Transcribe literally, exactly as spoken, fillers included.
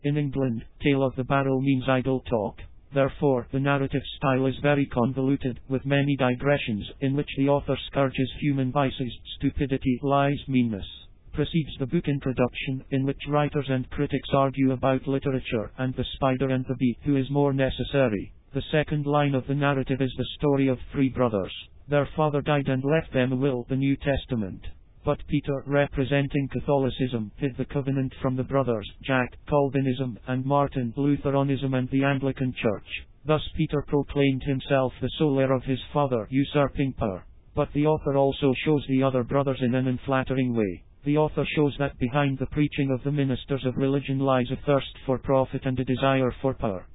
In England, tale of the barrel means idle talk. Therefore, the narrative style is very convoluted, with many digressions, in which the author scourges human vices, stupidity, lies, meanness. Precedes the book introduction, in which writers and critics argue about literature, and the spider and the bee, who is more necessary. The second line of the narrative is the story of three brothers. Their father died and left them a will, the New Testament. But Peter, representing Catholicism, hid the covenant from the brothers, Jack, Calvinism, and Martin, Lutheranism and the Anglican Church. Thus Peter proclaimed himself the sole heir of his father, usurping power. But the author also shows the other brothers in an unflattering way. The author shows that behind the preaching of the ministers of religion lies a thirst for profit and a desire for power.